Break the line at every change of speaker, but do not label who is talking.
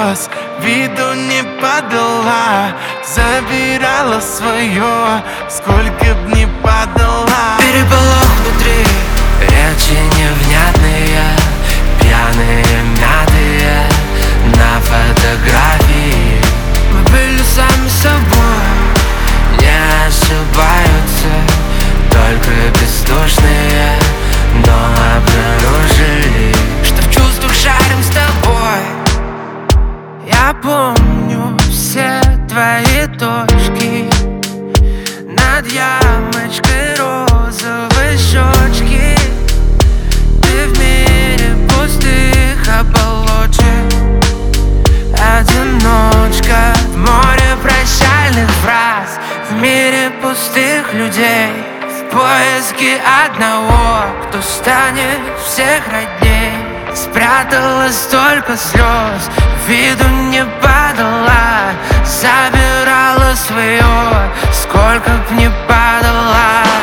слез, виду не подала. Забирала свое, сколько б не подала.
Переполох внутри, речи невнятные, пьяные, мятые на фотографии. Мы были сами собой, не ошибаются только бездушные, но обнаружили, что в чувствах шарим с тобой. Я помню все твои точки над ямочкой розовой щечки. Ты в мире пустых оболочек, одиночка в море прощальных фраз, в мире пустых людей, в поиске одного, кто станет всех родней. Спрятала столько слез, виду не подала. Забирала свое, сколько б не подала.